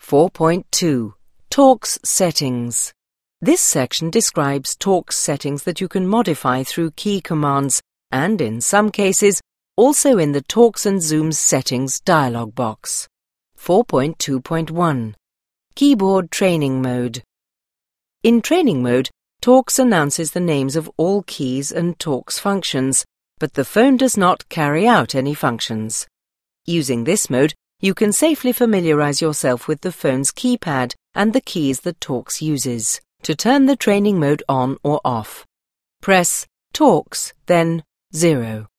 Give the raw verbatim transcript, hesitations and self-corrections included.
four point two. Talks Settings. This section describes Talks settings that you can modify through key commands and, in some cases, also in the Talks and Zooms settings dialog box. four point two point one. Keyboard Training Mode. In Training Mode, Talks announces the names of all keys and Talks functions, but the phone does not carry out any functions. Using this mode, you can safely familiarize yourself with the phone's keypad and the keys that Talks uses. To turn the training mode on or off, press Talks, then zero.